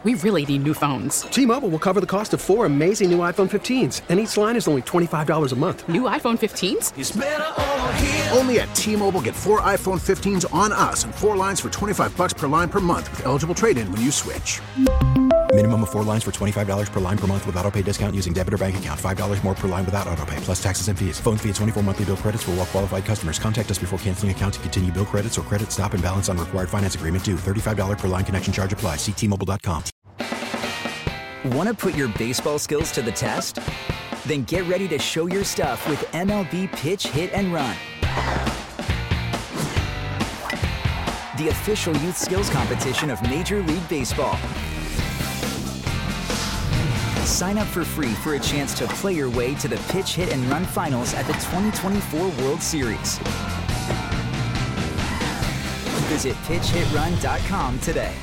We really need new phones. T-Mobile will cover the cost of 4 amazing new iPhone 15s, and each line is only $25 a month. New iPhone 15s? It's better over here. Only at T-Mobile, get 4 iPhone 15s on us and 4 lines for $25 per line per month with eligible trade-in when you switch. Minimum of 4 lines for $25 per line per month with autopay discount using debit or bank account. $5 more per line without autopay, plus taxes and fees. Phone fee at 24 monthly bill credits for well-qualified customers. Contact us before canceling account to continue bill credits or credit stop and balance on required finance agreement due. $35 per line connection charge applies. See T-Mobile.com. Want to put your baseball skills to the test? Then get ready to show your stuff with MLB Pitch, Hit, and Run. The official youth skills competition of Major League Baseball. Sign up for free for a chance to play your way to the Pitch, Hit, and Run finals at the 2024 World Series. Visit pitchhitrun.com today.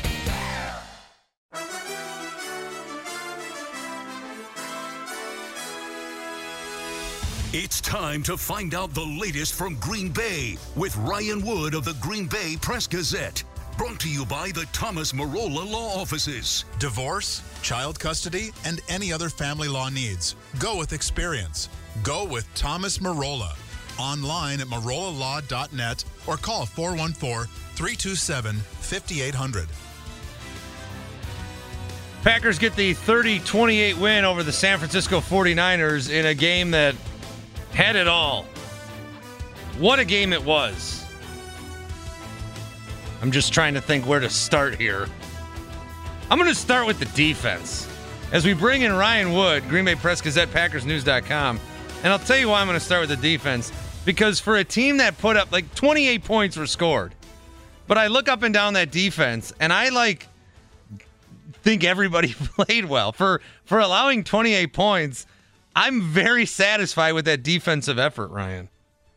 It's time to find out the latest from Green Bay with Ryan Wood of the Green Bay Press-Gazette. Brought to you by the Thomas Marola Law Offices. Divorce, child custody, and any other family law needs. Go with experience. Go with Thomas Marola. Online at marolalaw.net or call 414-327-5800. Packers get the 30-28 win over the San Francisco 49ers in a game that had it all. What a game it was. I'm just trying to think where to start here. I'm going to start with the defense. As we bring in Ryan Wood, Green Bay Press-Gazette, PackersNews.com. And I'll tell you why I'm going to start with the defense. Because for a team that put up, 28 points were scored. But I look up and down that defense, and I, think everybody played well. For allowing 28 points, I'm very satisfied with that defensive effort, Ryan.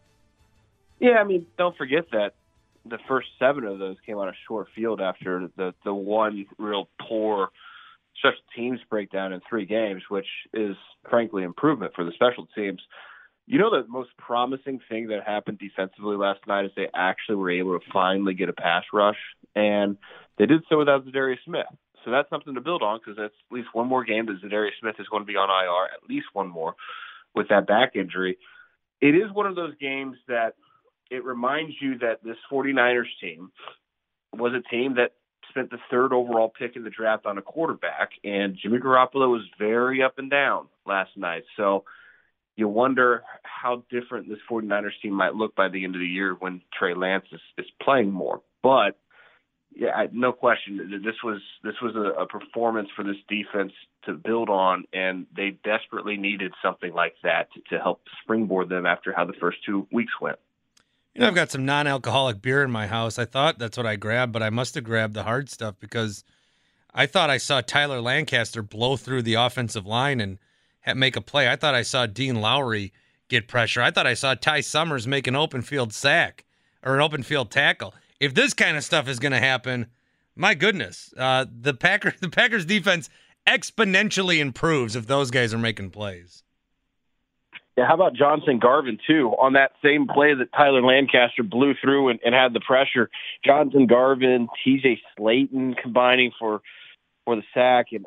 Yeah, don't forget that the first 7 of those came on a short field after the one real poor special teams breakdown in 3 games, which is, frankly, improvement for the special teams. You know, the most promising thing that happened defensively last night is they actually were able to finally get a pass rush, and they did so without Zadarius Smith. So that's something to build on because that's at least one more game that Zadarius Smith is going to be on IR, at least one more with that back injury. It is one of those games that it reminds you that this 49ers team was a team that spent the 3rd overall pick in the draft on a quarterback, and Jimmy Garoppolo was very up and down last night. So you wonder how different this 49ers team might look by the end of the year when Trey Lance is playing more. But yeah, no question. This was a performance for this defense to build on, and they desperately needed something like that to help springboard them after how the first 2 weeks went. I've got some non-alcoholic beer in my house. I thought that's what I grabbed, but I must have grabbed the hard stuff because I thought I saw Tyler Lancaster blow through the offensive line and make a play. I thought I saw Dean Lowry get pressure. I thought I saw Ty Summers make an open field sack or an open field tackle. If this kind of stuff is going to happen, my goodness, the Packers defense exponentially improves if those guys are making plays. Yeah, how about Johnson Garvin, too, on that same play that Tyler Lancaster blew through and had the pressure. Johnson Garvin, TJ Slayton combining for the sack, and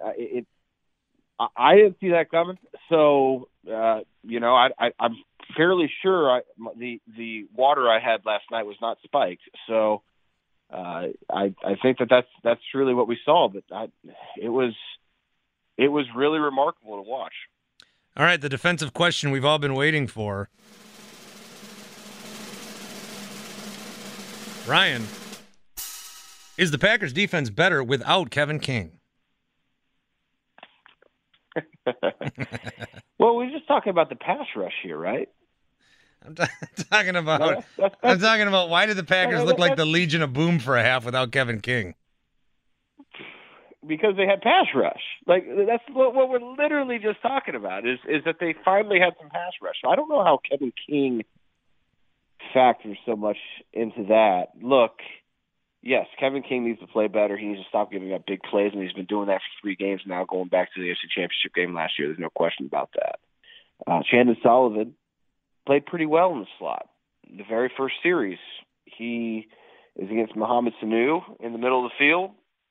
I didn't see that coming. So, I'm fairly sure the water I had last night was not spiked. So I think that's really what we saw. But it was really remarkable to watch. All right, the defensive question we've all been waiting for. Ryan, is the Packers defense better without Kevin King? Well, we're just talking about the pass rush here, right? I'm talking about why did the Packers look like the Legion of Boom for a half without Kevin King? Because they had pass rush. That's what we're literally just talking about is that they finally had some pass rush. So I don't know how Kevin King factors so much into that. Look, yes, Kevin King needs to play better. He needs to stop giving up big plays, and he's been doing that for 3 games now, going back to the AFC Championship game last year. There's no question about that. Chandon Sullivan played pretty well in the slot. The very first series, he is against Mohamed Sanu in the middle of the field.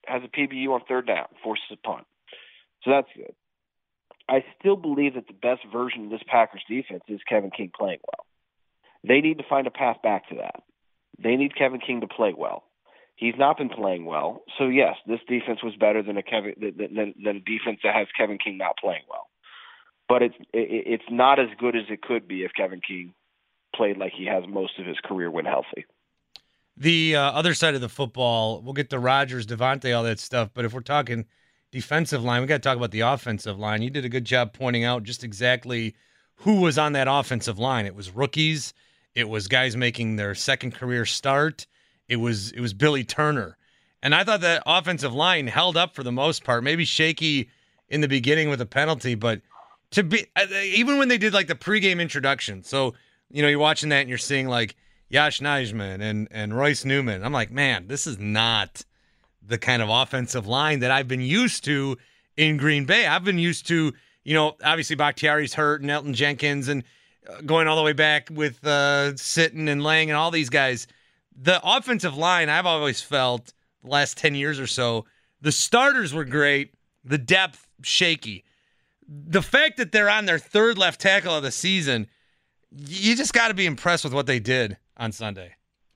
has a PBU on third down, forces a punt. So that's good. I still believe that the best version of this Packers defense is Kevin King playing well. They need to find a path back to that. They need Kevin King to play well. He's not been playing well. So, yes, this defense was better than a defense that has Kevin King not playing well. But it's not as good as it could be if Kevin King played like he has most of his career when healthy. The other side of the football, we'll get to Rodgers, Devontae, all that stuff. But if we're talking defensive line, we got to talk about the offensive line. You did a good job pointing out just exactly who was on that offensive line. It was rookies. It was guys making their second career start. It was Billy Turner. And I thought that offensive line held up for the most part, maybe shaky in the beginning with a penalty, but to be even when they did like the pregame introduction. So, you're watching that and you're seeing like Josh Nijman and Royce Newman. I'm like, man, this is not the kind of offensive line that I've been used to in Green Bay. I've been used to, obviously Bakhtiari's hurt and Elton Jenkins and going all the way back with Sitton and Lang and all these guys. The offensive line, I've always felt the last 10 years or so, the starters were great, the depth shaky. The fact that they're on their third left tackle of the season, you just got to be impressed with what they did on Sunday.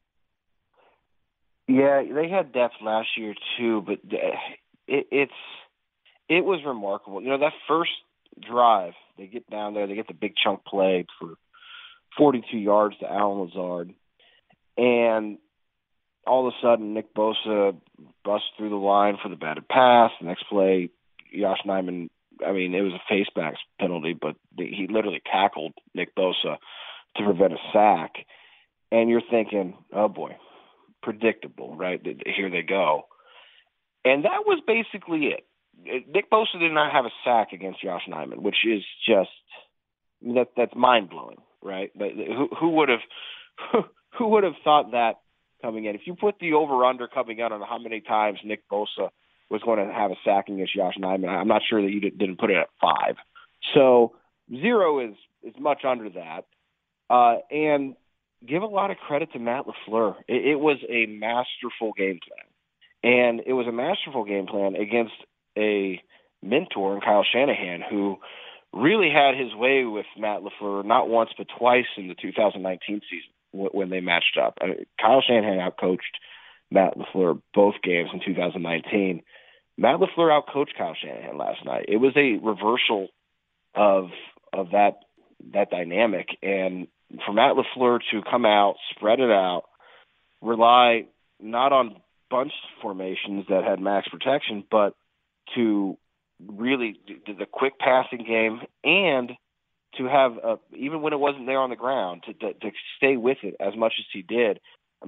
Yeah, they had depth last year too, but it was remarkable. That first drive, they get down there, they get the big chunk play for 42 yards to Allen Lazard, and all of a sudden Nick Bosa busts through the line for the batted pass. The next play, Josh Nijman, it was a face mask penalty, but he literally tackled Nick Bosa to prevent a sack. And you're thinking, oh boy, predictable, right? Here they go. And that was basically it. Nick Bosa did not have a sack against Josh Nijman, which is just that's mind blowing, right? But who would have thought that coming in? If you put the over under coming out on how many times Nick Bosa was going to have a sack against Josh Nijman, I'm not sure that you didn't put it at 5. So 0 is much under that. And give a lot of credit to Matt LaFleur. It was a masterful game plan. And it was a masterful game plan against a mentor in Kyle Shanahan, who really had his way with Matt LaFleur not once but twice in the 2019 season when they matched up. Kyle Shanahan outcoached Matt LaFleur both games in 2019. Matt LaFleur outcoached Kyle Shanahan last night. It was a reversal of that dynamic, and for Matt LaFleur to come out, spread it out, rely not on bunch formations that had max protection, but to really do the quick passing game and to have, even when it wasn't there on the ground, to stay with it as much as he did.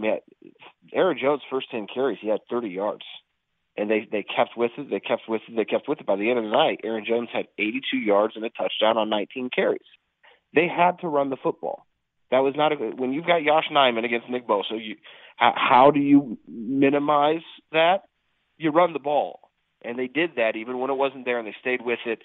Aaron Jones' first 10 carries, he had 30 yards. And they kept with it. They kept with it. By the end of the night, Aaron Jones had 82 yards and a touchdown on 19 carries. They had to run the football. That was not when you've got Josh Nijman against Nick Bosa. How do you minimize that? You run the ball, and they did that even when it wasn't there, and they stayed with it.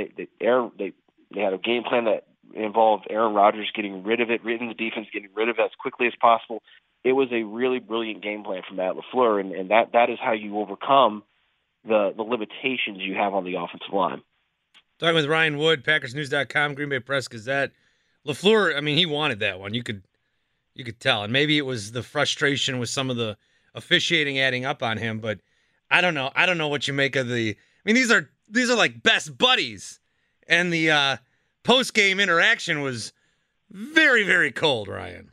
They had a game plan that involved Aaron Rodgers getting rid of it, the defense getting rid of it as quickly as possible. It was a really brilliant game plan from Matt LaFleur, and that is how you overcome the limitations you have on the offensive line. Talking with Ryan Wood, PackersNews.com, Green Bay Press Gazette. LaFleur, he wanted that one. You could tell. And maybe it was the frustration with some of the officiating adding up on him, but I don't know. I don't know what you make of these are like best buddies. And the post-game interaction was very, very cold, Ryan.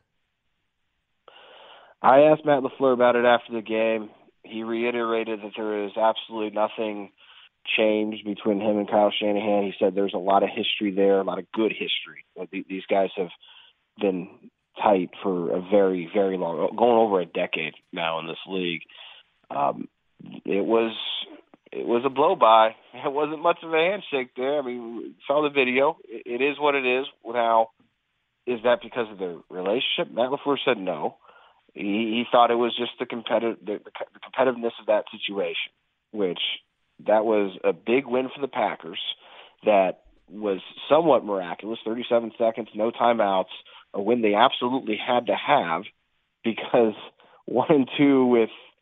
I asked Matt LaFleur about it after the game. He reiterated that there is absolutely nothing changed between him and Kyle Shanahan. He said there's a lot of history there, a lot of good history. These guys have been tight for a very, very long, going over a decade now in this league. It was a blow-by. It wasn't much of a handshake there. Saw the video. It is what it is. Now, is that because of their relationship? Matt LaFleur said no. He thought it was just the competitiveness of that situation, which that was a big win for the Packers. That was somewhat miraculous. 37 seconds, no timeouts, a win they absolutely had to have because 1-2 with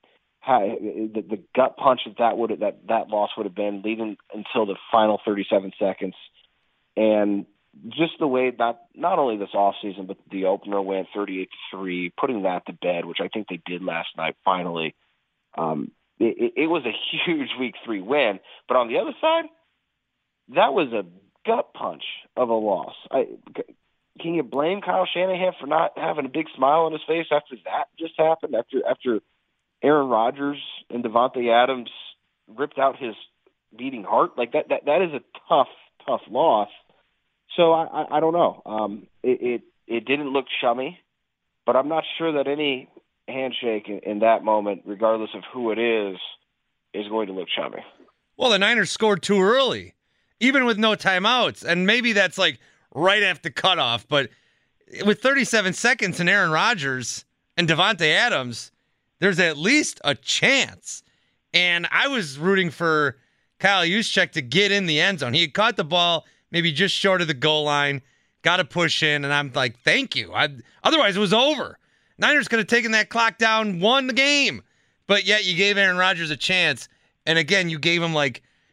the gut punch that loss would have been leading until the final 37 seconds, and just the way that not only this offseason but the opener went 38-3, putting that to bed, which I think they did last night. Finally, it was a huge Week 3 win. But on the other side, that was a gut punch of a loss. Can you blame Kyle Shanahan for not having a big smile on his face after that just happened? After Aaron Rodgers and Davante Adams ripped out his beating heart? Like that is a tough loss. So I don't know. It didn't look chummy, but I'm not sure that any handshake in that moment, regardless of who it is going to look chummy. Well, the Niners scored too early, even with no timeouts, and maybe that's like right after cutoff. But with 37 seconds and Aaron Rodgers and Davante Adams, there's at least a chance. And I was rooting for Kyle Juszczyk to get in the end zone. He had caught the ball maybe just short of the goal line, got to push in, and I'm like, thank you. Otherwise, it was over. Niners could have taken that clock down, won the game. But yet you gave Aaron Rodgers a chance, and again, you gave him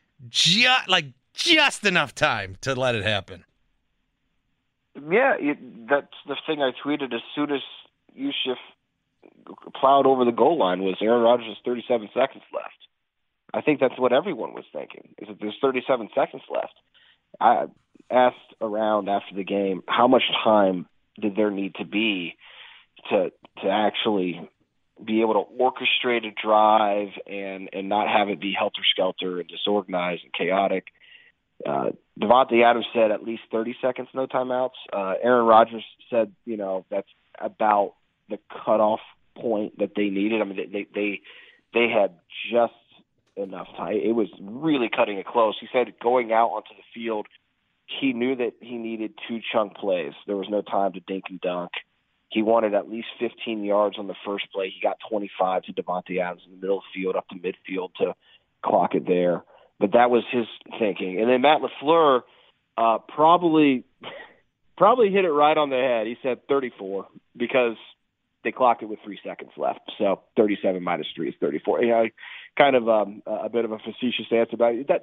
just enough time to let it happen. Yeah, that's the thing I tweeted as soon as Juszczyk plowed over the goal line was Aaron Rodgers has 37 seconds left. I think that's what everyone was thinking, is that there's 37 seconds left. I asked around after the game, how much time did there need to be to actually be able to orchestrate a drive and not have it be helter-skelter and disorganized and chaotic. Davante Adams said at least 30 seconds, no timeouts. Aaron Rodgers said, that's about the cutoff point that they needed. I mean, they had just enough time. It was really cutting it close. He said going out onto the field, he knew that he needed 2 chunk plays. There was no time to dink and dunk. He wanted at least 15 yards on the first play. He got 25 to Davante Adams in the middle of the field, up to midfield to clock it there. But that was his thinking. And then Matt LaFleur probably hit it right on the head. He said 34 because they clocked it with 3 seconds left. So 37 minus 3 is 34. Kind of a bit of a facetious answer about it.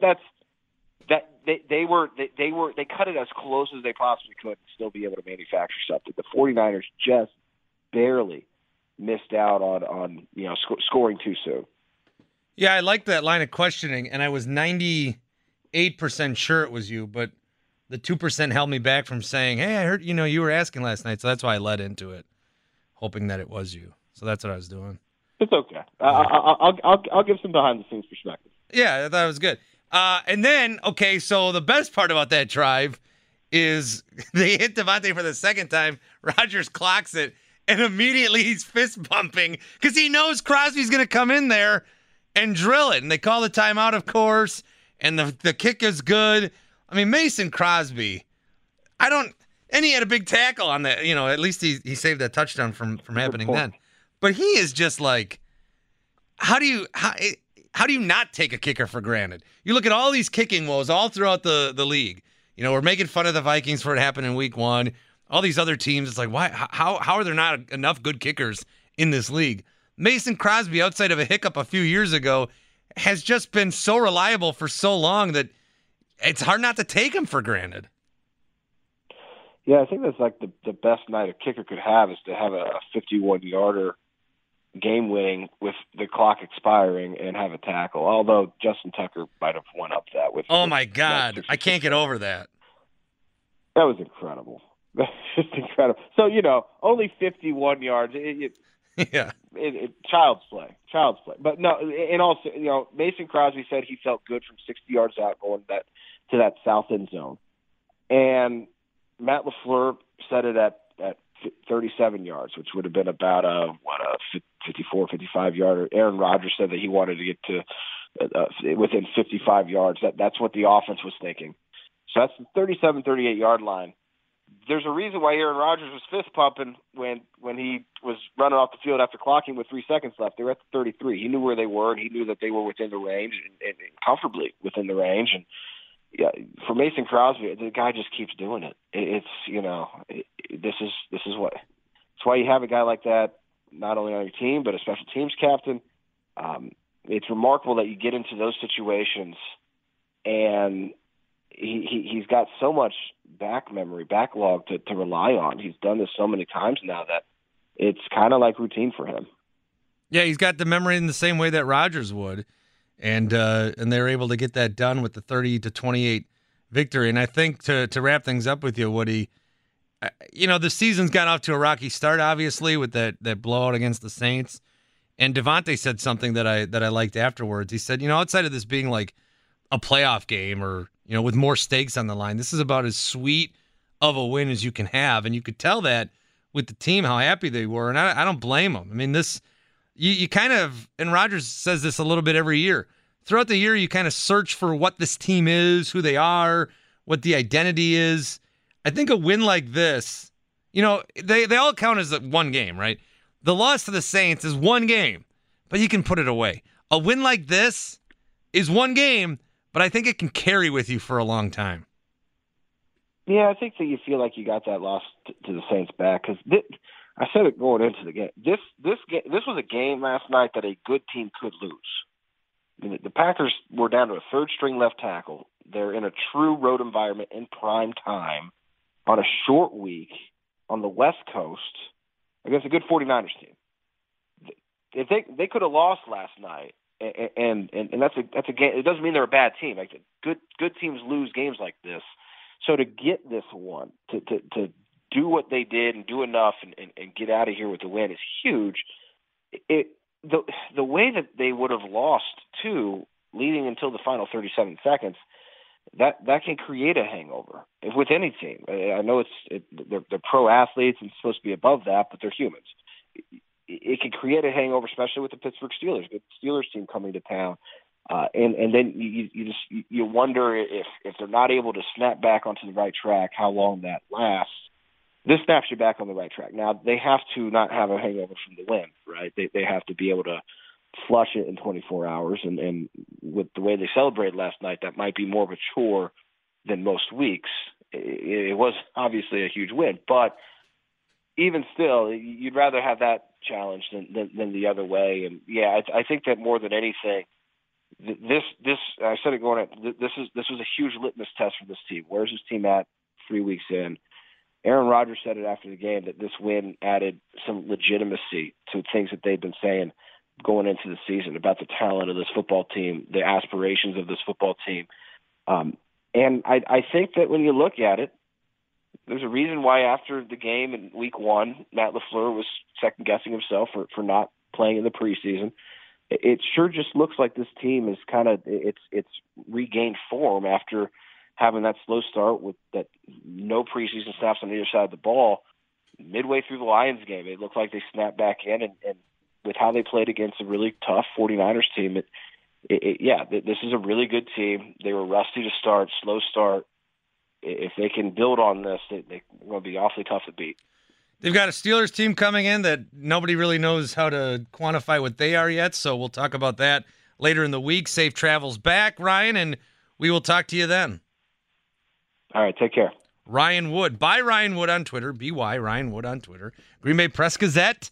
They cut it as close as they possibly could and still be able to manufacture something. The 49ers just barely missed out on scoring too soon. Yeah, I like that line of questioning, and I was 98% sure it was you, but the 2% held me back from saying, hey, I heard you were asking last night, so that's why I led into it, hoping that it was you. So that's what I was doing. It's okay. I'll give some behind-the-scenes perspective. Yeah, I thought it was good. And then, okay, so the best part about that drive is they hit Davante for the second time. Rodgers clocks it, and immediately he's fist bumping because he knows Crosby's going to come in there and drill it. And they call the timeout, of course, and the kick is good. I mean, Mason Crosby, and he had a big tackle on that. At least he saved that touchdown from happening then. But he is just like, how do you not take a kicker for granted? You look at all these kicking woes all throughout the league. We're making fun of the Vikings for it happening in week 1. All these other teams, it's like, why? How are there not enough good kickers in this league? Mason Crosby, outside of a hiccup a few years ago, has just been so reliable for so long that it's hard not to take him for granted. Yeah, I think that's like the best night a kicker could have is to have a 51-yarder game-winning with the clock expiring and have a tackle, although Justin Tucker might have won up that with. Oh, my God. I can't get over that. That was incredible. That's just incredible. So, only 51 yards. Yeah. Child's play. But no, and also, Mason Crosby said he felt good from 60 yards out going to that south end zone. And Matt LaFleur said it at 37 yards, which would have been about a 54, 55-yarder. Aaron Rodgers said that he wanted to get to within 55 yards. That's what the offense was thinking. So that's the 37, 38-yard line. There's a reason why Aaron Rodgers was fist pumping when he was running off the field after clocking with 3 seconds left. They were at the 33. He knew where they were, and he knew that they were within the range and comfortably within the range. And yeah, for Mason Crosby, the guy just keeps doing it. This is why you have a guy like that not only on your team but a special teams captain. It's remarkable that you get into those situations and he's got so much backlog to rely on. He's done this so many times now that it's kind of like routine for him. Yeah, he's got the memory in the same way that Rodgers would, and they were able to get that done with the 30-28 victory. And I think to wrap things up with you, Woody, the season's got off to a rocky start, obviously, with that blowout against the Saints. And Devontae said something that I liked afterwards. He said, outside of this being like a playoff game or with more stakes on the line, this is about as sweet of a win as you can have. And you could tell that with the team, how happy they were. And I don't blame them. I mean, you kind of, and Rodgers says this a little bit every year, throughout the year, you kind of search for what this team is, who they are, what the identity is. I think a win like this, they all count as one game, right? The loss to the Saints is one game, but you can put it away. A win like this is one game, but I think it can carry with you for a long time. Yeah, I think that you feel like you got that loss to the Saints back because I said it going into the game. This was a game last night that a good team could lose. I mean, the Packers were down to a third-string left tackle. They're in a true road environment in prime time on a short week on the West Coast against a good 49ers team. If they could have lost last night, and that's a game. It doesn't mean they're a bad team. Like good teams lose games like this. So to get this one, to do what they did and do enough and get out of here with the win is huge. The way that they would have lost too, leading until the final 37 seconds, that can create a hangover with any team. I know they're pro athletes and supposed to be above that, but they're humans. It can create a hangover, especially with the Pittsburgh Steelers, the Steelers team coming to town. And then you wonder if they're not able to snap back onto the right track, how long that lasts. This snaps you back on the right track. Now, they have to not have a hangover from the win, right? They have to be able to flush it in 24 hours. And with the way they celebrated last night, that might be more of a chore than most weeks. It was obviously a huge win. But even still, you'd rather have that challenge than the other way. And, yeah, I think that more than anything, this I said it going in, this was a huge litmus test for this team. Where's this team at 3 weeks in? Aaron Rodgers said it after the game that this win added some legitimacy to things that they've been saying going into the season about the talent of this football team, the aspirations of this football team. And I think that when you look at it, there's a reason why after the game in week 1, Matt LaFleur was second-guessing himself for not playing in the preseason. It sure just looks like this team is it's regained form after having that slow start with that no preseason snaps on either side of the ball. Midway through the Lions game, it looked like they snapped back in, and with how they played against a really tough 49ers team, this is a really good team. They were rusty to start, slow start. If they can build on this, they're going to be awfully tough to beat. They've got a Steelers team coming in that nobody really knows how to quantify what they are yet, so we'll talk about that later in the week. Safe travels back, Ryan, and we will talk to you then. All right, take care. Ryan Wood. By Ryan Wood on Twitter. BY Ryan Wood on Twitter. Green Bay Press Gazette,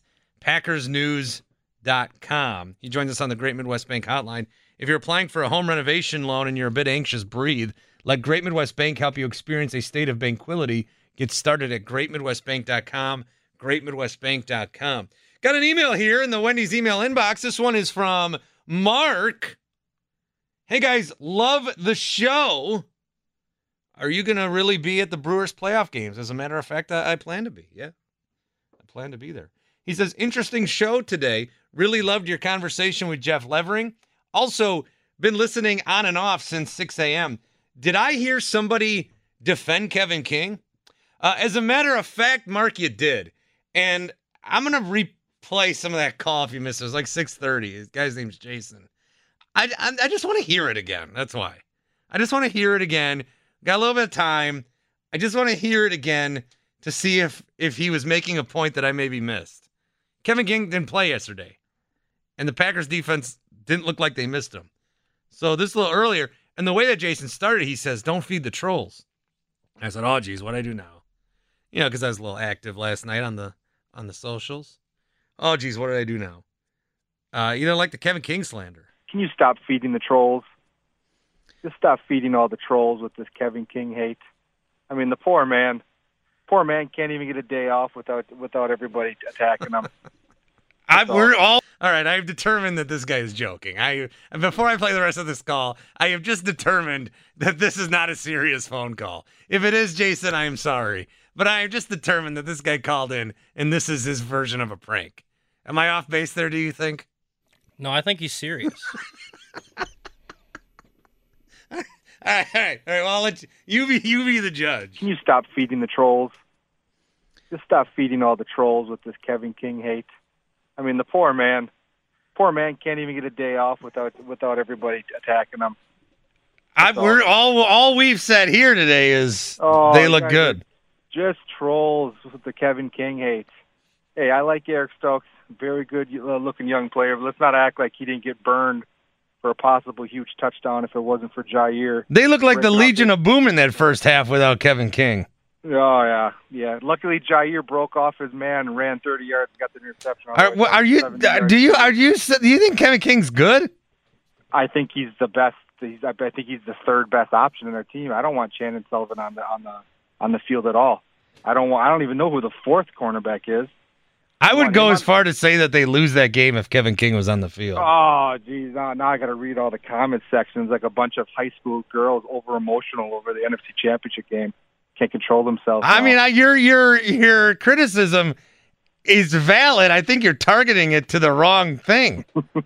PackersNews.com. He joins us on the Great Midwest Bank hotline. If you're applying for a home renovation loan and you're a bit anxious, breathe. Let Great Midwest Bank help you experience a state of banquility. Get started at GreatMidwestBank.com, GreatMidwestBank.com. Got an email here in the Wendy's email inbox. This one is from Mark. Hey, guys, love the show. Are you going to really be at the Brewers playoff games? As a matter of fact, I plan to be. Yeah, I plan to be there. He says, interesting show today. Really loved your conversation with Jeff Levering. Also, been listening on and off since 6 a.m. Did I hear somebody defend Kevin King? As a matter of fact, Mark, you did. And I'm going to replay some of that call if you missed it. It was like 6:30. His guy's name's Jason. I just want to hear it again. That's why. I just want to hear it again. Got a little bit of time. I just want to hear it again to see if he was making a point that I maybe missed. Kevin King didn't play yesterday. And the Packers defense didn't look like they missed him. So this a little earlier. And the way that Jason started, he says, don't feed the trolls. I said, oh, geez, what'd I do now? Because I was a little active last night on the socials. Oh, geez, what did I do now? You don't like the Kevin King slander. Can you stop feeding the trolls? Just stop feeding all the trolls with this Kevin King hate. I mean, the poor man can't even get a day off without everybody attacking him. We're all right. I've determined that this guy is joking. Before I play the rest of this call, I have just determined that this is not a serious phone call. If it is, Jason, I am sorry, but I have just determined that this guy called in and this is his version of a prank. Am I off base there? Do you think? No, I think he's serious. All right. Well, I'll let you be the judge. Can you stop feeding the trolls? Just stop feeding all the trolls with this Kevin King hate. I mean, the poor man can't even get a day off without everybody attacking him. We're all we've said here today is they look good. Just trolls with the Kevin King hate. Hey, I like Eric Stokes, very good looking young player. But let's not act like he didn't get burned for a possible huge touchdown if it wasn't for Jair. They look like the Legion of Boom in that first half without Kevin King. Oh yeah. Luckily, Jair broke off his man and ran 30 yards and got the interception. Do you think Kevin King's good? I think he's the best. I think he's the third best option in our team. I don't want Shannon Sullivan on the field at all. I don't even know who the fourth cornerback is. I would go as far to say that they lose that game if Kevin King was on the field. Oh, geez. Now I got to read all the comment sections like a bunch of high school girls over-emotional over the NFC Championship game. Can't control themselves. I mean, your criticism is valid. I think you're targeting it to the wrong thing.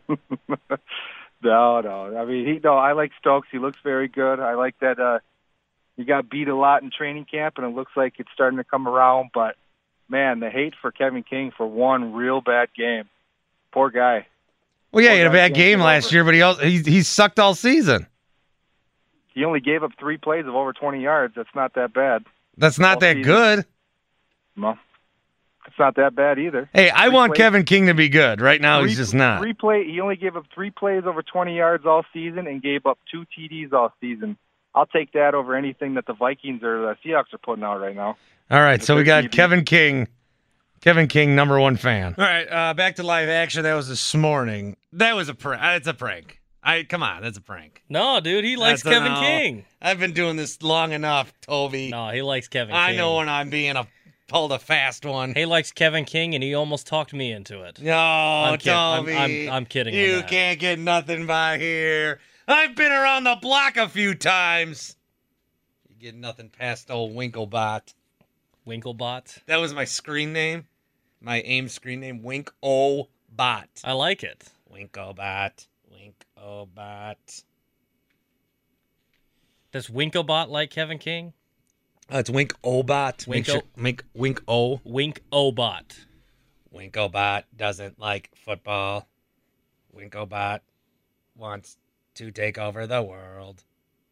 No. I mean, I like Stokes. He looks very good. I like that he got beat a lot in training camp, and it looks like it's starting to come around. But, man, the hate for Kevin King for one real bad game. Poor guy. Well, yeah, he had a bad game last year, but he sucked all season. He only gave up 3 plays of over 20 yards. That's not that bad. That's not that good. No, it's not that bad either. Hey, I want Kevin King to be good. Right now, he's just not. He only gave up 3 plays over 20 yards all season and gave up 2 TDs all season. I'll take that over anything that the Vikings or the Seahawks are putting out right now. All right, so we got TD. Kevin King. Kevin King, number 1 fan. All right, back to live action. That was this morning. That was a prank. It's a prank. Come on, that's a prank. No, dude, he likes Kevin King. I've been doing this long enough, Toby. No, he likes Kevin King. I know when I'm being pulled a fast one. He likes Kevin King, and he almost talked me into it. No, Toby. I'm kidding. You can't get nothing by here. I've been around the block a few times. You get nothing past old Winklebot. Winklebot? That was my screen name. My AIM screen name, Winklebot. I like it. Winklebot. Winklebot. Does Winklebot like Kevin King? It's Winklebot. Winklebot. Winklebot doesn't like football. Winklebot wants to take over the world.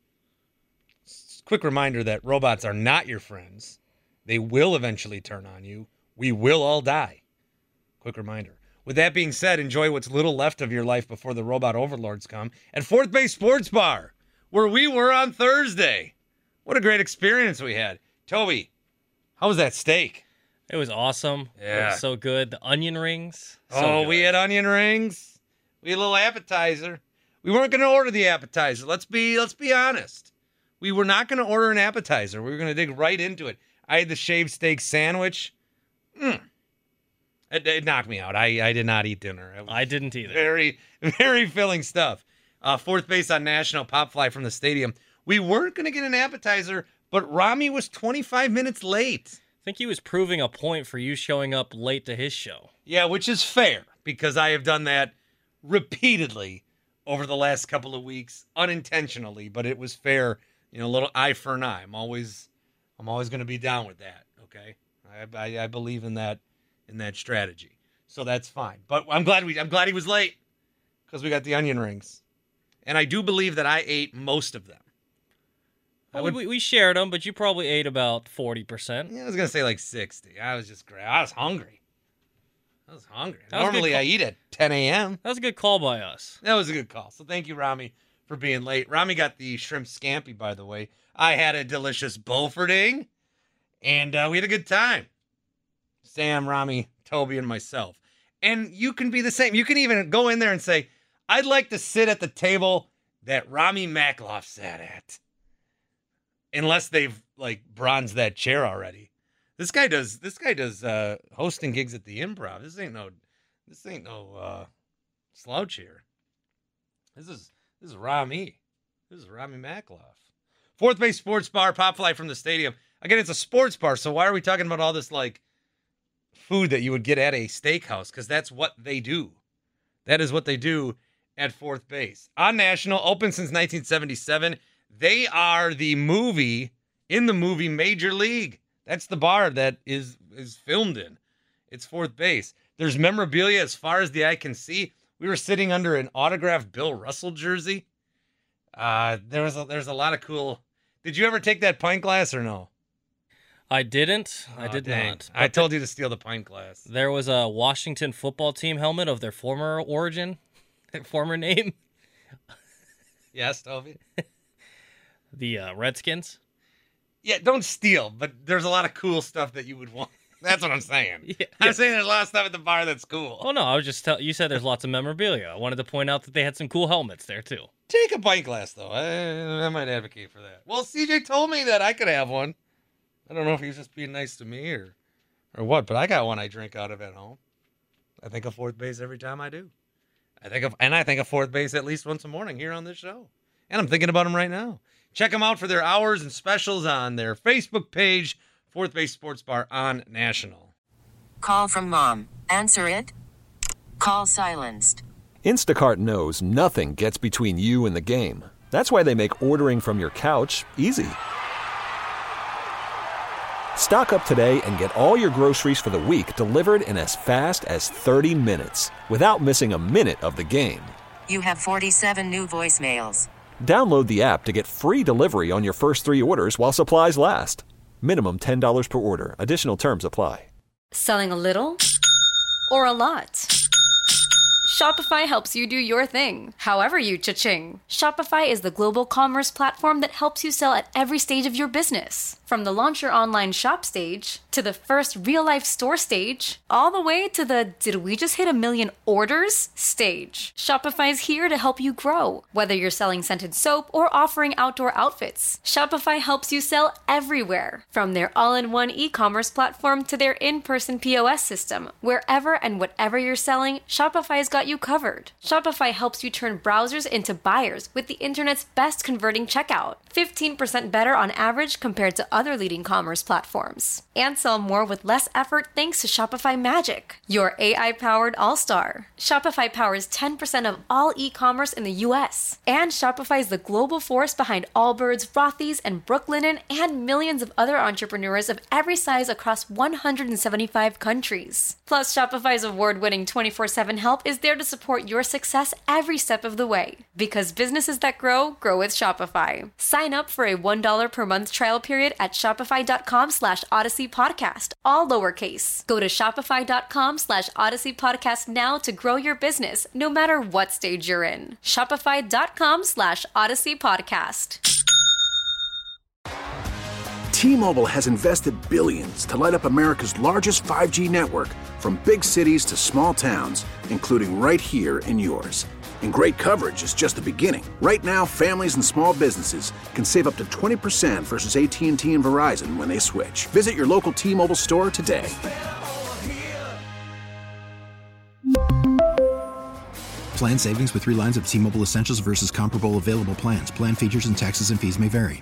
Quick reminder that robots are not your friends. They will eventually turn on you. We will all die. Quick reminder. With that being said, enjoy what's little left of your life before the robot overlords come at Fourth Bay Sports Bar, where we were on Thursday. What a great experience we had. Toby, how was that steak? It was awesome. Yeah. It was so good. The onion rings. We had onion rings. We had a little appetizer. We weren't going to order the appetizer. Let's be honest. We were not going to order an appetizer. We were going to dig right into it. I had the shaved steak sandwich. It knocked me out. I did not eat dinner. I didn't either. Very, very filling stuff. Fourth base on National, pop fly from the stadium. We weren't going to get an appetizer, but Rami was 25 minutes late. I think he was proving a point for you showing up late to his show. Yeah, which is fair, because I have done that repeatedly over the last couple of weeks, unintentionally, but it was fair. A little eye for an eye. I'm always going to be down with that, okay? I believe in that strategy. So that's fine. But I'm glad he was late, because we got the onion rings. And I do believe that I ate most of them. We shared them, but you probably ate about 40%. Yeah, I was going to say like 60. I was hungry. Normally I eat at 10 a.m. That was a good call by us. That was a good call. So thank you, Rami, for being late. Rami got the shrimp scampi, by the way. I had a delicious Beauforting, and we had a good time. Sam, Rami, Toby, and myself. And you can be the same. You can even go in there and say, I'd like to sit at the table that Rami Makloff sat at. Unless they've like bronzed that chair already. This guy does hosting gigs at the Improv. This ain't no slouch here. This is Rami. This is Rami Makloff. Fourth Base Sports Bar, Pop Fly from the stadium. Again, it's a sports bar, so why are we talking about all this like food that you would get at a steakhouse? Because that's what they do. That is what they do at Fourth Base. On National, open since 1977. They are the movie Major League. That's the bar that is filmed in. It's Fourth Base. There's memorabilia as far as the eye can see. We were sitting under an autographed Bill Russell jersey. There's a lot of cool. Did you ever take that pint glass or no? I didn't. I did not. I told you to steal the pint glass. There was a Washington football team helmet of their former origin, their former name. Yes, Toby. The Redskins. Yeah, don't steal, but there's a lot of cool stuff that you would want. That's what I'm saying. Yeah. I'm saying there's a lot of stuff at the bar that's cool. Oh, no, I was just you said there's lots of memorabilia. I wanted to point out that they had some cool helmets there, too. Take a pint glass, though. I might advocate for that. Well, CJ told me that I could have one. I don't know if he was just being nice to me or what, but I got one I drink out of at home. I think of Fourth Base every time I do. I think of Fourth Base at least once a morning here on this show. And I'm thinking about them right now. Check them out for their hours and specials on their Facebook page, Fourth Base Sports Bar on National. Call from mom. Answer it. Call silenced. Instacart knows nothing gets between you and the game. That's why they make ordering from your couch easy. Stock up today and get all your groceries for the week delivered in as fast as 30 minutes without missing a minute of the game. You have 47 new voicemails. Download the app to get free delivery on your first 3 orders while supplies last. Minimum $10 per order. Additional terms apply. Selling a little or a lot? Shopify helps you do your thing, however you cha-ching. Shopify is the global commerce platform that helps you sell at every stage of your business. From the launch your online shop stage, to the first real-life store stage, all the way to the did we just hit 1 million orders stage. Shopify's here to help you grow. Whether you're selling scented soap or offering outdoor outfits, Shopify helps you sell everywhere. From their all-in-one e-commerce platform to their in-person POS system, wherever and whatever you're selling, Shopify's got you covered. Shopify helps you turn browsers into buyers with the internet's best converting checkout. 15% better on average compared to other leading commerce platforms. And sell more with less effort thanks to Shopify Magic, your AI-powered all-star. Shopify powers 10% of all e-commerce in the U.S. And Shopify is the global force behind Allbirds, Rothy's, and Brooklinen, and millions of other entrepreneurs of every size across 175 countries. Plus, Shopify's award-winning 24/7 help is there to support your success every step of the way. Because businesses that grow with Shopify. Sign up for a $1 per month trial period at shopify.com/Odyssey Podcast, all lowercase. Go to shopify.com/Odyssey Podcast now to grow your business, no matter what stage you're in. Shopify.com/Odyssey Podcast. T-Mobile has invested billions to light up America's largest 5G network, from big cities to small towns, including right here in yours. And great coverage is just the beginning. Right now, families and small businesses can save up to 20% versus AT&T and Verizon when they switch. Visit your local T-Mobile store today. Plan savings with 3 lines of T-Mobile Essentials versus comparable available plans. Plan features and taxes and fees may vary.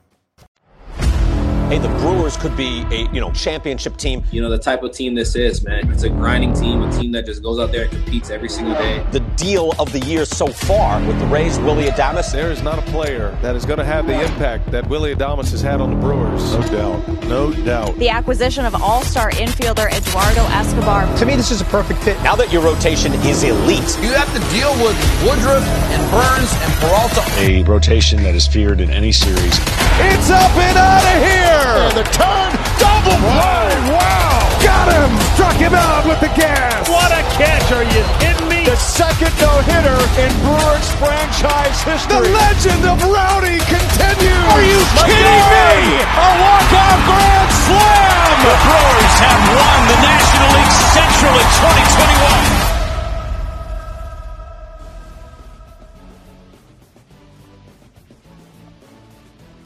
Hey, the Brewers could be a, championship team. The type of team this is, man. It's a grinding team, a team that just goes out there and competes every single day. The deal of the year so far with the Rays, Willy Adames. There is not a player that is going to have the impact that Willy Adames has had on the Brewers. No doubt. The acquisition of all-star infielder Eduardo Escobar. To me, this is a perfect fit. Now that your rotation is elite. You have to deal with Woodruff and Burns and Peralta. A rotation that is feared in any series. It's up and out of here! And the turn, double play! Wow! Got him! Struck him out with the gas! What a catch! Are you kidding me? The second no-hitter in Brewers franchise history. The legend of Rowdy continues! Are you kidding me? A walk-off grand slam! The Brewers have won the National League Central in 2021.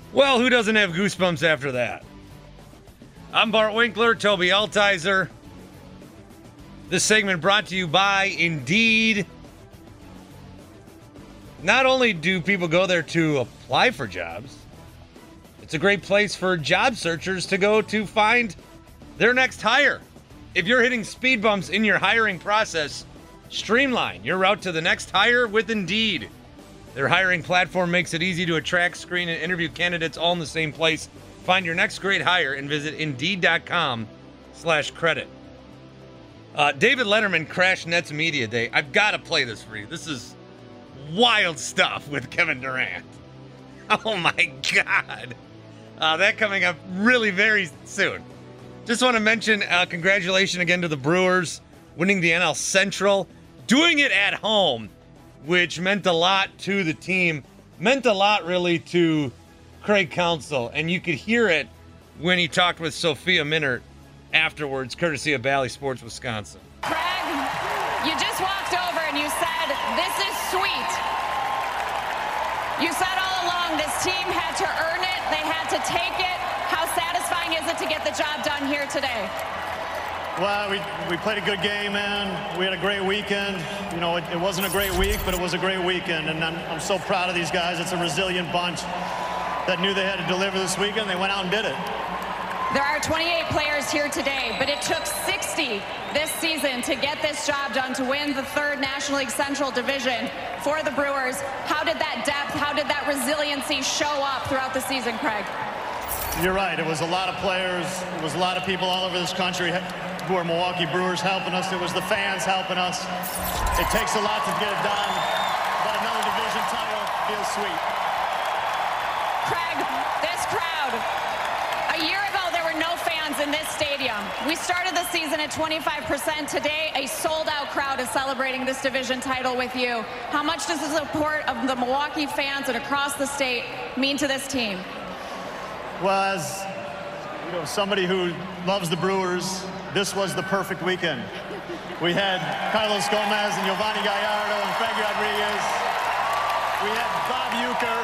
Well, who doesn't have goosebumps after that? I'm Bart Winkler, Toby Altizer. This segment brought to you by Indeed. Not only do people go there to apply for jobs, it's a great place for job searchers to go to find their next hire. If you're hitting speed bumps in your hiring process, streamline your route to the next hire with Indeed. Their hiring platform makes it easy to attract, screen, and interview candidates all in the same place. Find your next great hire and visit Indeed.com/credit. David Letterman crashed Nets Media Day. I've got to play this for you. This is wild stuff with Kevin Durant. Oh my God. That coming up really very soon. Just want to mention congratulations again to the Brewers winning the NL Central, doing it at home, which meant a lot to the team, meant a lot really to Craig Counsell, and you could hear it when he talked with Sophia Minnaert afterwards, courtesy of Bally Sports Wisconsin. Craig, you just walked over and you said, "This is sweet." You said all along this team had to earn it, they had to take it. How satisfying is it to get the job done here today? Well, we played a good game, man. We had a great weekend. You know, it wasn't a great week, but it was a great weekend, and I'm so proud of these guys. It's a resilient bunch that knew they had to deliver this weekend. They went out and did it. There are 28 players here today, but it took 60 this season to get this job done, to win the third National League Central Division for the Brewers. How did that depth, how did that resiliency show up throughout the season, Craig? You're right. It was a lot of players. It was a lot of people all over this country who are Milwaukee Brewers helping us. It was the fans helping us. It takes a lot to get it done, but another division title feels sweet. Craig, this crowd, a year ago there were no fans in this stadium. We started the season at 25%. Today, a sold-out crowd is celebrating this division title with you. How much does the support of the Milwaukee fans and across the state mean to this team? Well, as you know, somebody who loves the Brewers, this was the perfect weekend. We had Carlos Gomez and Giovanni Gallardo and Frankie Rodriguez. We had Bob Uecker,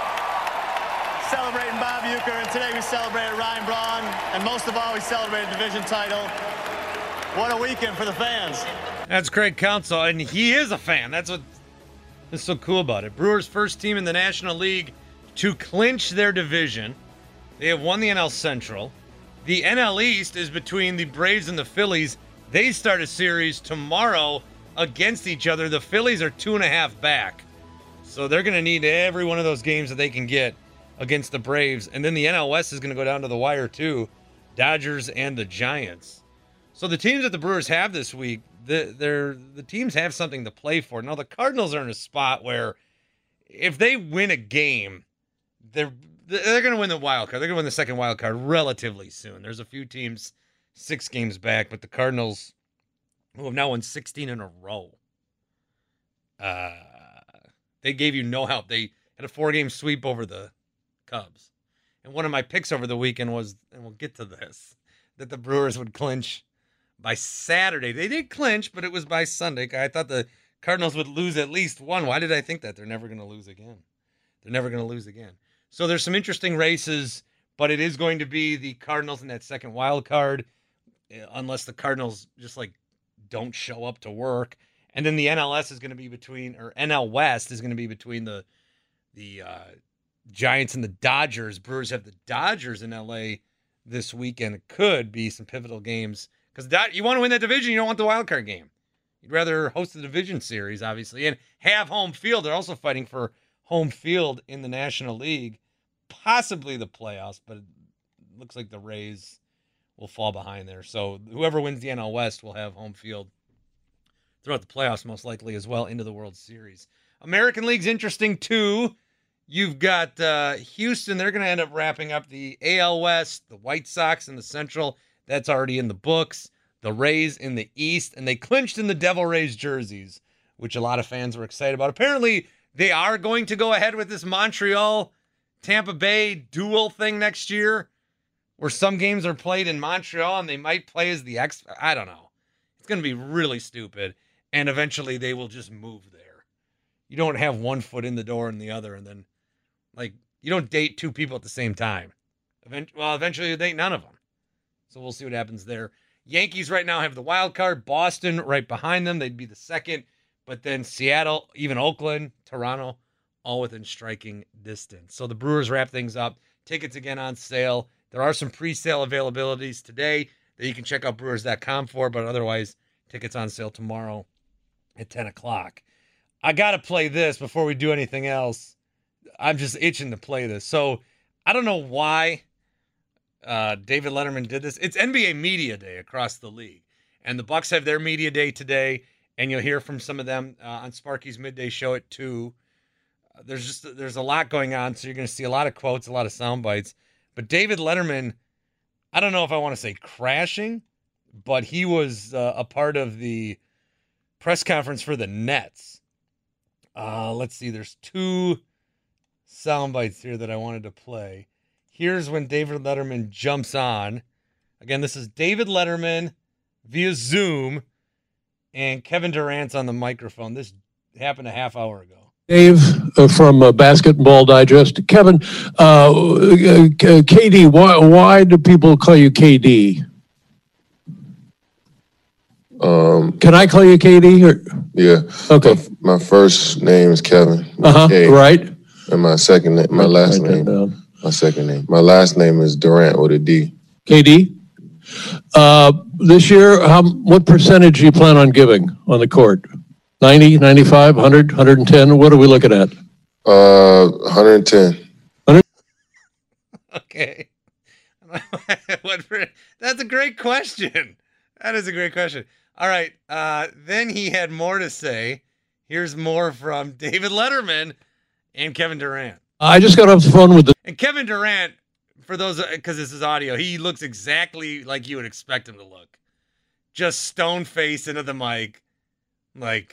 celebrating Bob Uecker, and today we celebrated Ryan Braun, and most of all, we celebrated division title. What a weekend for the fans. That's Craig Counsell, and he is a fan. That's what is so cool about it. Brewers' first team in the National League to clinch their division. They have won the NL Central. The NL East is between the Braves and the Phillies. They start a series tomorrow against each other. The Phillies are 2.5 back. So they're going to need every one of those games that they can get against the Braves. And then the NL West is going to go down to the wire too. Dodgers and the Giants. So the teams that the Brewers have this week, the teams have something to play for. Now the Cardinals are in a spot where if they win a game, they're going to win the wild card. They're going to win the second wild card relatively soon. There's a few teams 6 games back, but the Cardinals, who have now won 16 in a row, they gave you no help. They had a 4-game sweep over the Cubs. And one of my picks over the weekend was, and we'll get to this, that the Brewers would clinch by Saturday. They did clinch, but it was by Sunday. I thought the Cardinals would lose at least one. Why did I think that? They're never going to lose again. They're never going to lose again. So there's some interesting races, but it is going to be the Cardinals in that second wild card, unless the Cardinals just don't show up to work. And then the NLS is going to be between, or NL West is going to be between the Giants and the Dodgers. Brewers have the Dodgers in LA this weekend. It could be some pivotal games because you want to win that division. You don't want the wild card game. You'd rather host the division series, obviously, and have home field. They're also fighting for home field in the National League, possibly the playoffs, but it looks like the Rays will fall behind there. So whoever wins the NL West will have home field throughout the playoffs, most likely as well, into the World Series. American League's interesting too. You've got Houston. They're going to end up wrapping up the AL West, the White Sox in the Central. That's already in the books. The Rays in the East, and they clinched in the Devil Rays jerseys, which a lot of fans were excited about. Apparently, they are going to go ahead with this Montreal-Tampa Bay duel thing next year, where some games are played in Montreal and they might play as the I don't know. It's going to be really stupid, and eventually they will just move there. You don't have one foot in the door and the other, and then, You don't date two people at the same time. Eventually you'll date none of them. So we'll see what happens there. Yankees right now have the wild card. Boston right behind them. They'd be the second. But then Seattle, even Oakland, Toronto, all within striking distance. So the Brewers wrap things up. Tickets again on sale. There are some pre-sale availabilities today that you can check out brewers.com for, but otherwise, tickets on sale tomorrow at 10 o'clock. I got to play this before we do anything else. I'm just itching to play this. So I don't know why David Letterman did this. It's NBA Media Day across the league, and the Bucks have their Media Day today, and you'll hear from some of them on Sparky's Midday Show at 2. There's a lot going on, so you're going to see a lot of quotes, a lot of sound bites. But David Letterman, I don't know if I want to say crashing, but he was a part of the press conference for the Nets. Let's see, there's 2 sound bites here that I wanted to play. Here's when David Letterman jumps on. Again, this is David Letterman via Zoom, and Kevin Durant's on the microphone. This happened a half hour ago. Dave from Basketball Digest. Kevin, KD, why do people call you KD? Can I call you KD? Or? Yeah. Okay. My first name is Kevin. Right. And my second name, my last name. My second name. My last name is Durant with a D. KD. This year, what percentage do you plan on giving on the court? 90, 95, 100, 110? What are we looking at? 110. Okay. That's a great question. That is a great question. All right. Then he had more to say. Here's more from David Letterman and Kevin Durant. I just got off the phone with And Kevin Durant, for those, because this is audio, he looks exactly like you would expect him to look. Just stone face into the mic. Like,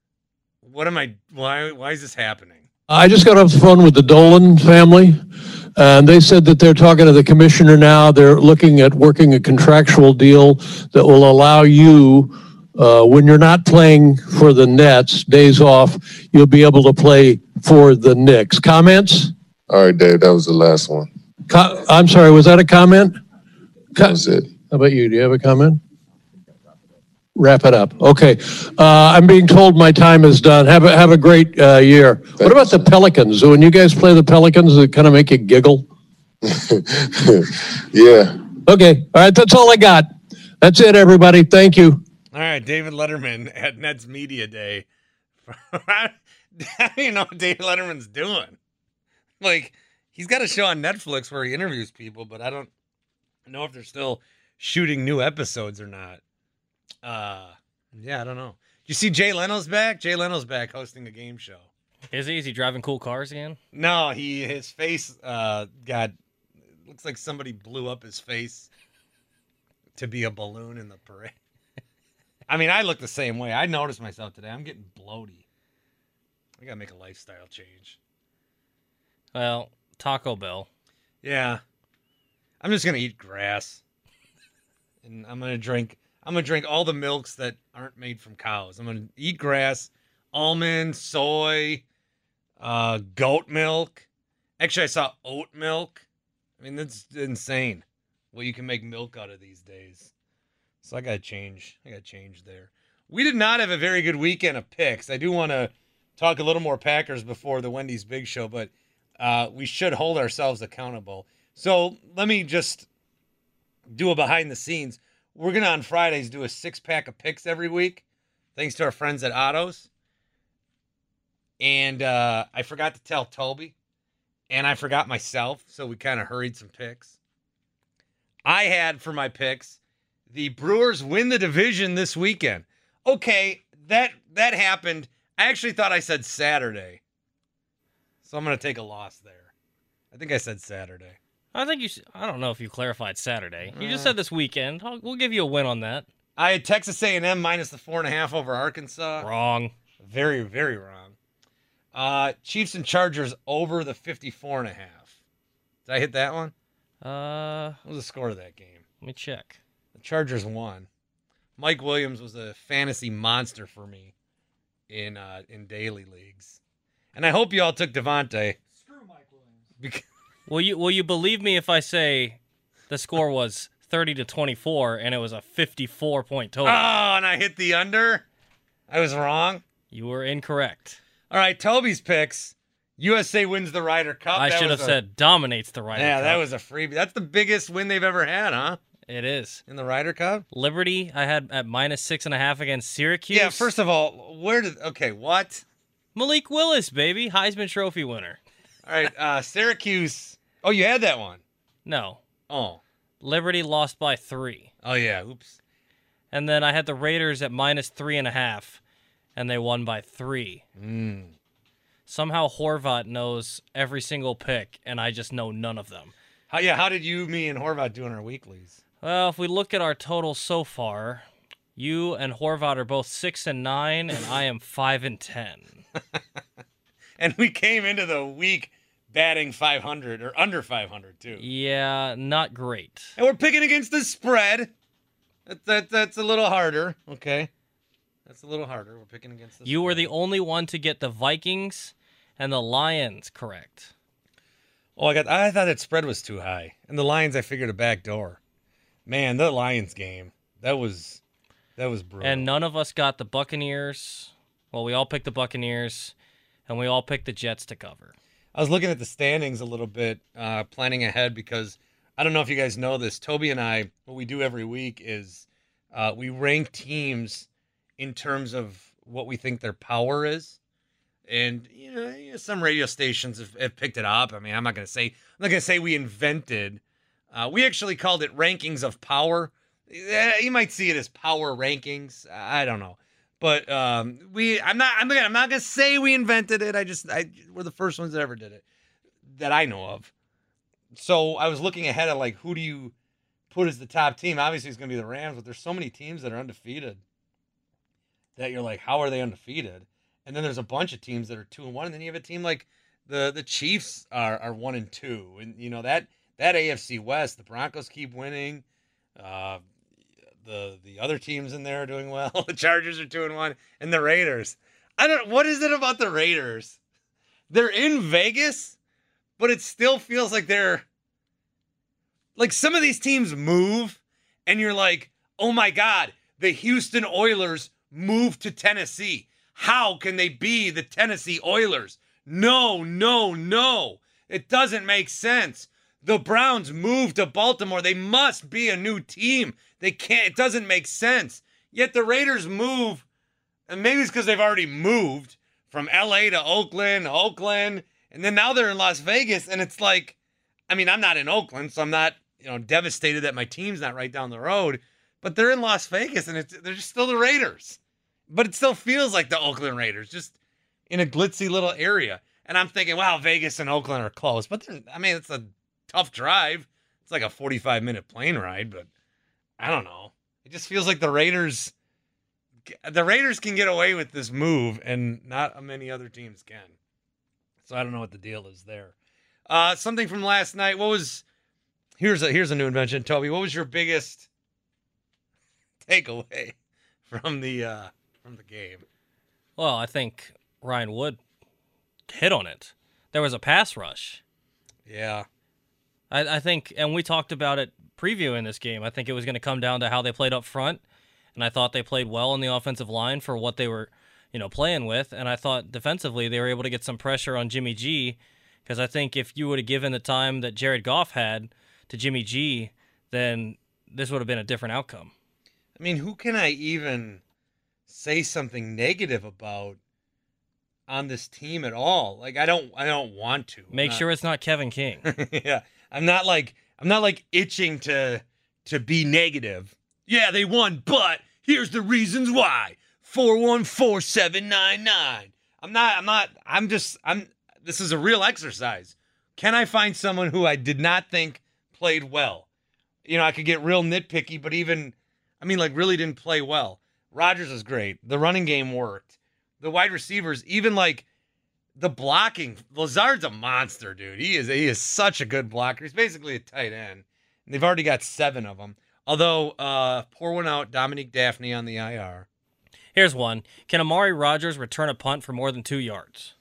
why is this happening? I just got off the phone with the Dolan family, and they said that they're talking to the commissioner now. They're looking at working a contractual deal that will allow you, when you're not playing for the Nets, days off, you'll be able to play for the Knicks. Comments? All right, Dave, that was the last one. I'm sorry, was that a comment? That was it. How about you? Do you have a comment? Wrap it up. Okay. I'm being told my time is done. Have a great year. What about the Pelicans? When you guys play the Pelicans, does it kind of make you giggle? Yeah. Okay. All right. That's all I got. That's it, everybody. Thank you. All right. David Letterman at Nets Media Day. I don't even know what David Letterman's doing. Like, he's got a show on Netflix where he interviews people, but I don't know if they're still shooting new episodes or not. Yeah, I don't know. You see Jay Leno's back? Jay Leno's back hosting a game show. Is he driving cool cars again? No, his face looks like somebody blew up his face to be a balloon in the parade. I mean, I look the same way. I noticed myself today. I'm getting bloaty. I gotta make a lifestyle change. Well, Taco Bell. Yeah. I'm just gonna eat grass. And I'm gonna drink all the milks that aren't made from cows. I'm going to eat grass, almond, soy, goat milk. Actually, I saw oat milk. I mean, that's insane what you can make milk out of these days. So I got to change. There. We did not have a very good weekend of picks. I do want to talk a little more Packers before the Wendy's Big Show, but we should hold ourselves accountable. So let me just do a behind the scenes. We're going to, on Fridays, do a 6-pack of picks every week, thanks to our friends at Otto's. And I forgot to tell Toby, and I forgot myself, so we kind of hurried some picks. I had, for my picks, the Brewers win the division this weekend. Okay, that happened. I actually thought I said Saturday, so I'm going to take a loss there. I think I said Saturday. I don't know if you clarified Saturday. You just said this weekend. We'll give you a win on that. I had Texas A&M minus the 4.5 over Arkansas. Wrong. Very, very wrong. Chiefs and Chargers over the 54.5. Did I hit that one? What was the score of that game? Let me check. The Chargers won. Mike Williams was a fantasy monster for me in daily leagues. And I hope you all took Devontae. Will you believe me if I say the score was 30-24 and it was a 54-point total? Oh, and I hit the under? I was wrong? You were incorrect. All right, Toby's picks. USA wins the Ryder Cup. I should have said dominates the Ryder Cup. Yeah, that was a freebie. That's the biggest win they've ever had, huh? It is. In the Ryder Cup? Liberty, I had at -6.5 against Syracuse. Yeah, first of all, what? Malik Willis, baby. Heisman Trophy winner. All right, Syracuse. Oh, you had that one? No. Oh. Liberty lost by 3. Oh, yeah. Oops. And then I had the Raiders at -3.5, and they won by 3. Somehow Horvat knows every single pick, and I just know none of them. How did me and Horvat do in our weeklies? Well, if we look at our totals so far, you and Horvat are both 6-9, and I am 5-10. And we came into the week batting 500 or under 500 too. Yeah, not great. And we're picking against the spread. That's a little harder. Okay, that's a little harder. We're picking against the. You spread. were the only one to get the Vikings and the Lions correct. Oh, I thought that spread was too high, and the Lions I figured a back door. Man, the Lions game that was brutal. And none of us got the Buccaneers. Well, we all picked the Buccaneers, and we all picked the Jets to cover. I was looking at the standings a little bit, planning ahead, because I don't know if you guys know this. Toby and I, what we do every week is we rank teams in terms of what we think their power is. And some radio stations have picked it up. I mean, I'm not gonna say we invented. We actually called it rankings of power. You might see it as power rankings. I don't know. But I'm not gonna say we invented it. We're the first ones that ever did it that I know of. So I was looking ahead at like, who do you put as the top team? Obviously it's gonna be the Rams, but there's so many teams that are undefeated that you're like, how are they undefeated? And then there's a bunch of teams that are 2-1, and then you have a team like the Chiefs are 1-2, and that AFC West, the Broncos keep winning. The other teams in there are doing well. The Chargers are 2-1, and the Raiders. What is it about the Raiders? They're in Vegas, but it still feels like they're like some of these teams move, and you're like, oh my God, the Houston Oilers moved to Tennessee. How can they be the Tennessee Oilers? No. It doesn't make sense. The Browns moved to Baltimore. They must be a new team. They can't. It doesn't make sense. Yet the Raiders move, and maybe it's because they've already moved from LA to Oakland, and then now they're in Las Vegas, and it's like, I mean, I'm not in Oakland, so I'm not, devastated that my team's not right down the road, but they're in Las Vegas, and they're just still the Raiders. But it still feels like the Oakland Raiders, just in a glitzy little area. And I'm thinking, wow, Vegas and Oakland are close. But, it's a tough drive. It's like a 45-minute plane ride, but I don't know. It just feels like the Raiders can get away with this move, and not many other teams can. So I don't know what the deal is there. Something from last night. Here's a new invention, Toby. What was your biggest takeaway from the game? Well, I think Ryan Wood hit on it. There was a pass rush. Yeah. I think, and we talked about it previewing this game, I think it was going to come down to how they played up front, and I thought they played well in the offensive line for what they were, playing with, and I thought defensively they were able to get some pressure on Jimmy G, because I think if you would have given the time that Jared Goff had to Jimmy G, then this would have been a different outcome. I mean, who can I even say something negative about on this team at all? Like, I don't want to. Make sure it's not Kevin King. Yeah. I'm not like itching to be negative. Yeah, they won, but here's the reasons why. 414-799. This is a real exercise. Can I find someone who I did not think played well? I could get real nitpicky, but really didn't play well. Rodgers is great. The running game worked. The wide receivers, even like the blocking. Lazard's a monster, dude. He is such a good blocker. He's basically a tight end. And they've already got 7 of them. Although, pour one out, Dominique Daphne on the IR. Here's one. Can Amari Rodgers return a punt for more than 2 yards?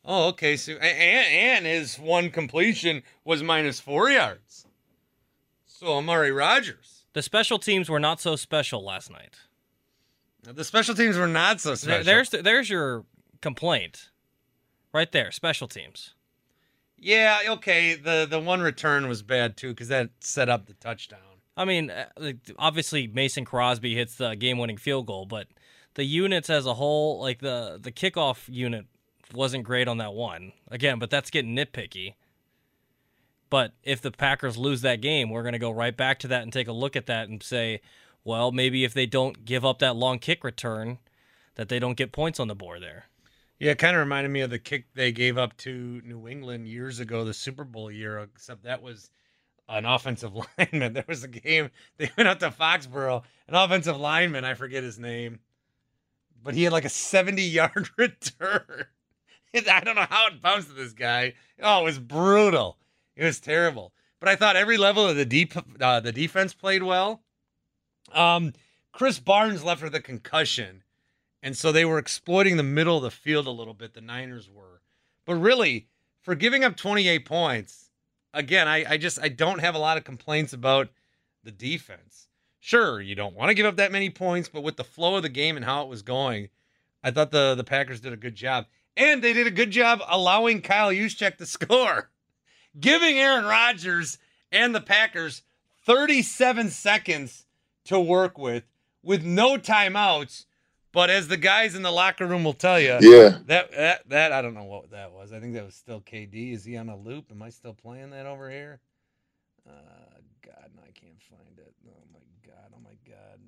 Oh, okay. So and his one completion was -4 yards. So Amari Rodgers. The special teams were not so special last night. The special teams were not so special. There's your complaint, right there. Special teams. Yeah, okay. The one return was bad too because that set up the touchdown. I mean, obviously Mason Crosby hits the game-winning field goal, but the units as a whole, like the kickoff unit, wasn't great on that one. Again, but that's getting nitpicky. But if the Packers lose that game, we're going to go right back to that and take a look at that and say, well, maybe if they don't give up that long kick return, that they don't get points on the board there. Yeah, it kind of reminded me of the kick they gave up to New England years ago, the Super Bowl year, except that was an offensive lineman. There was a game, they went out to Foxborough, an offensive lineman, I forget his name, but he had like a 70-yard return. I don't know how it bounced to this guy. Oh, it was brutal. It was terrible. But I thought every level of the defense played well. Chris Barnes left with a concussion, and so they were exploiting the middle of the field a little bit, the Niners were. But really, for giving up 28 points, again, I don't have a lot of complaints about the defense. Sure, you don't want to give up that many points, but with the flow of the game and how it was going, I thought the Packers did a good job. And they did a good job allowing Kyle Juszczyk to score, giving Aaron Rodgers and the Packers 37 seconds to work with no timeouts. But as the guys in the locker room will tell you, that I don't know what that was. I think that was still KD. Is he on a loop? Am I still playing that over here? God, no, I can't find it. Oh my God.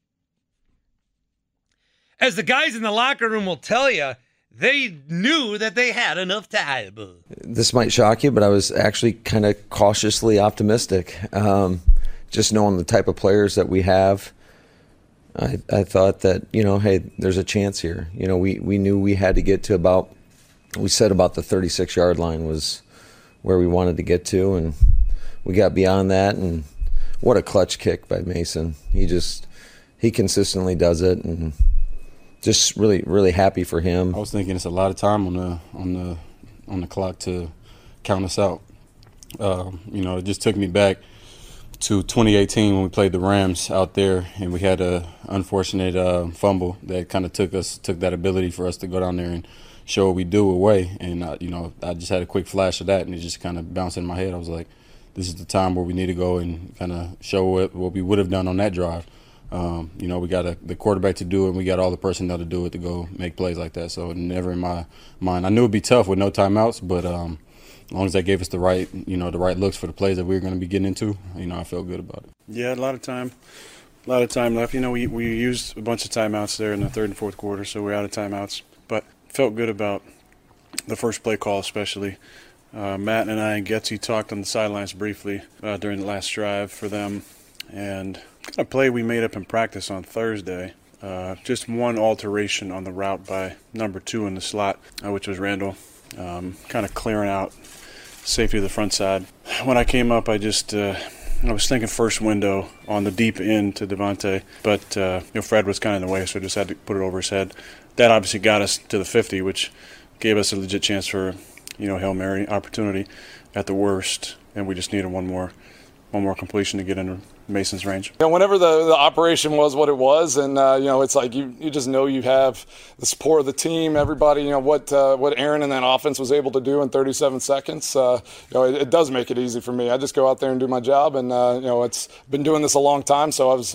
As the guys in the locker room will tell you, they knew that they had enough time. This might shock you, but I was actually kind of cautiously optimistic. Just knowing the type of players that we have, I thought that, hey, there's a chance here. We knew we had to get to we said about the 36-yard line was where we wanted to get to, and we got beyond that. And what a clutch kick by Mason. He consistently does it, and just really, really happy for him. I was thinking it's a lot of time on the clock to count us out. It just took me back to 2018 when we played the Rams out there, and we had a unfortunate fumble that kind of took that ability for us to go down there and show what we do away. And I just had a quick flash of that, and it just kind of bounced in my head. I was like, this is the time where we need to go and kind of show what we would have done on that drive. We got the quarterback to do it, and we got all the personnel to do it to go make plays like that. So never in my mind. I knew it'd be tough with no timeouts, but as long as they gave us the right looks for the plays that we were going to be getting into, I felt good about it. Yeah, a lot of time left. We used a bunch of timeouts there in the third and fourth quarter, so we're out of timeouts. But felt good about the first play call, especially. Matt and I and Getsy talked on the sidelines briefly during the last drive for them, and a play we made up in practice on Thursday. Just one alteration on the route by number 2 in the slot, which was Randall, kind of clearing out safety of the front side. When I came up, I was thinking first window on the deep end to Devontae, but Fred was kind of in the way, so I just had to put it over his head. That obviously got us to the 50, which gave us a legit chance for Hail Mary opportunity at the worst, and we just needed one more completion to get into Mason's range. Whenever the operation was what it was, and it's like you just know you have the support of the team, everybody. What Aaron and that offense was able to do in 37 seconds. It does make it easy for me. I just go out there and do my job, and it's been doing this a long time, so I'm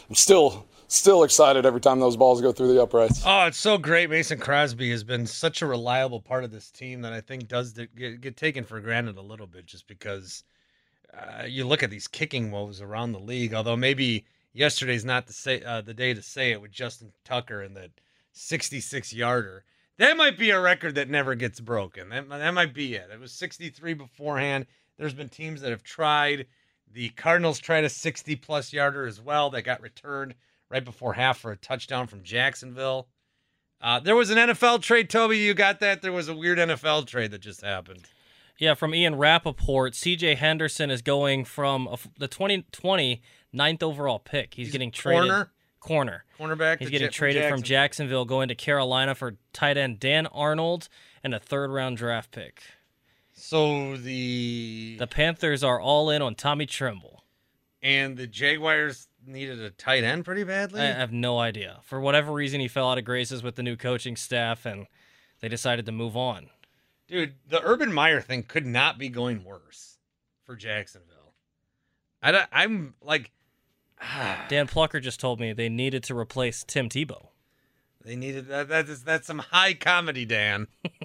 still excited every time those balls go through the uprights. Oh, it's so great. Mason Crosby has been such a reliable part of this team that I think does get taken for granted a little bit, just because. You look at these kicking woes around the league, although maybe yesterday's not the day to say it with Justin Tucker and the 66-yarder. That might be a record that never gets broken. That might be it. It was 63 beforehand. There's been teams that have tried. The Cardinals tried a 60-plus yarder as well that got returned right before half for a touchdown from Jacksonville. There was an NFL trade, Toby. You got that? There was a weird NFL trade that just happened. Yeah, from Ian Rappaport, C.J. Henderson is going from the 2020 9th overall pick. He's getting traded. Cornerback. He's getting traded from Jacksonville, going to Carolina for tight end Dan Arnold. and a 3rd-round draft pick. So the Panthers are all in on Tommy Tremble. And the Jaguars needed a tight end pretty badly? I have no idea. For whatever reason, he fell out of graces with the new coaching staff, and they decided to move on. Dude, the Urban Meyer thing could not be going worse for Jacksonville. I'm like... Dan Plucker just told me they needed to replace Tim Tebow. They needed... That's some high comedy, Dan.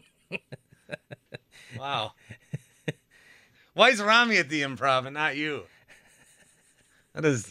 Wow. Why is Rami at the Improv and not you? That is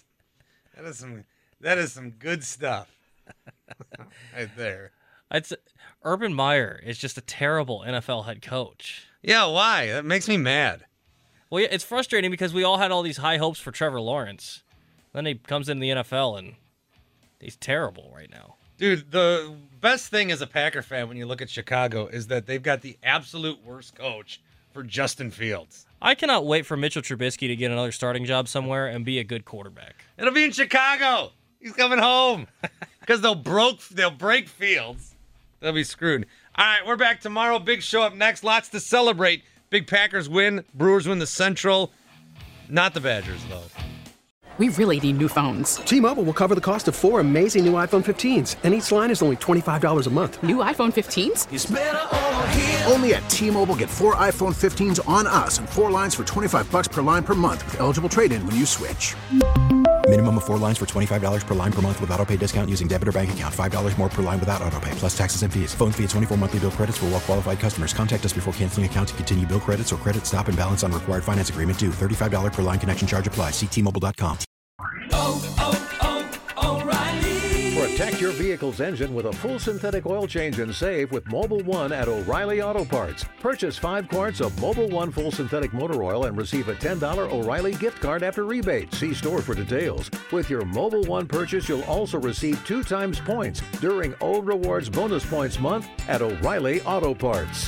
some good stuff. Right there. Urban Meyer is just a terrible NFL head coach. Yeah, why? That makes me mad. Well, yeah, it's frustrating because we all had all these high hopes for Trevor Lawrence. Then he comes into the NFL and he's terrible right now. Dude, the best thing as a Packer fan when you look at Chicago is that they've got the absolute worst coach for Justin Fields. I cannot wait for Mitchell Trubisky to get another starting job somewhere and be a good quarterback. It'll be in Chicago. He's coming home because they'll break Fields. They'll be screwed. All right, we're back tomorrow. Big show up next. Lots to celebrate. Big Packers win. Brewers win the Central. Not the Badgers, though. We really need new phones. T-Mobile will cover the cost of 4 amazing new iPhone 15s, and each line is only $25 a month. New iPhone 15s? It's better over here. Only at T-Mobile, get 4 iPhone 15s on us and 4 lines for $25 per line per month with eligible trade-in when you switch. Minimum of 4 lines for $25 per line per month with autopay discount using debit or bank account. $5 more per line without autopay, plus taxes and fees. Phone fee at 24 monthly bill credits for well-qualified customers. Contact us before canceling account to continue bill credits or credit stop and balance on required finance agreement due. $35 per line connection charge applies. See T-Mobile.com. O'Reilly. Protect your vehicle's engine with a full synthetic oil change and save with Mobil 1 at O'Reilly Auto Parts. Purchase 5 quarts of Mobil 1 full synthetic motor oil and receive a $10 O'Reilly gift card after rebate. See store for details. With your Mobil 1 purchase, you'll also receive 2 times points during O Rewards Bonus Points Month at O'Reilly Auto Parts.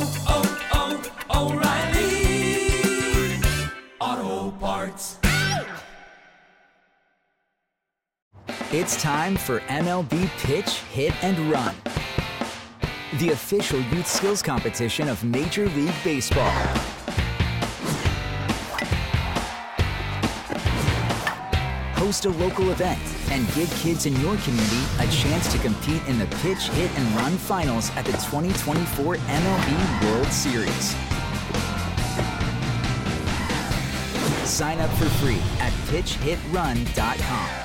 O'Reilly Auto Parts. It's time for MLB Pitch, Hit, and Run, the official youth skills competition of Major League Baseball. Host a local event and give kids in your community a chance to compete in the Pitch, Hit, and Run finals at the 2024 MLB World Series. Sign up for free at pitchhitrun.com.